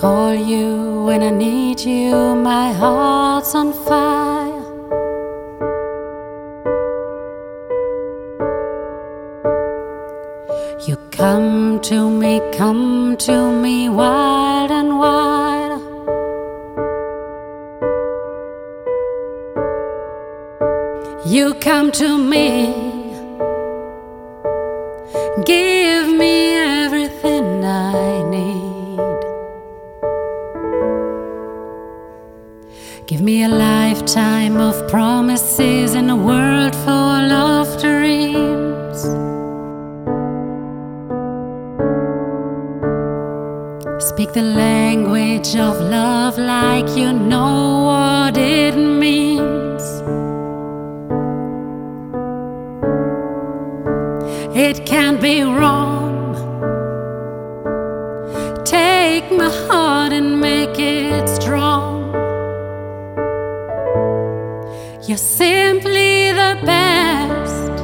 call you when I need you, my heart's on fire. You come to me wild and wide. You come to me, give me everything I need. Give me a lifetime of promises in a world full of dreams. Speak the language of love like you know what it means. It can't be wrong. Take my heart and make it strong. You're simply the best,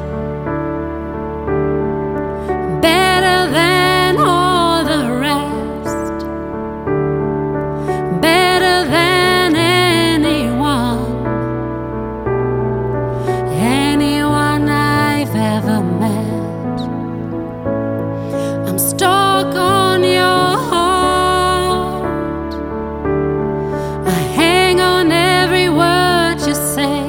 better than all the rest, better than anyone I've ever met. I'm stuck on your heart. I hang on every word you say.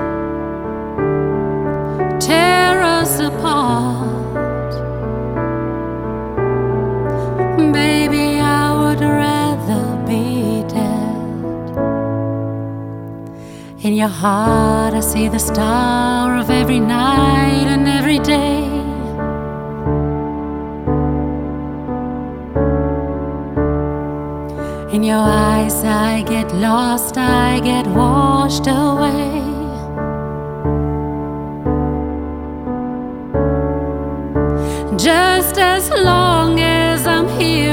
Tear us apart. Baby, I would rather be dead. In your heart I see the star of every night and every day. In your eyes I get lost, I get washed away. Just as long as I'm here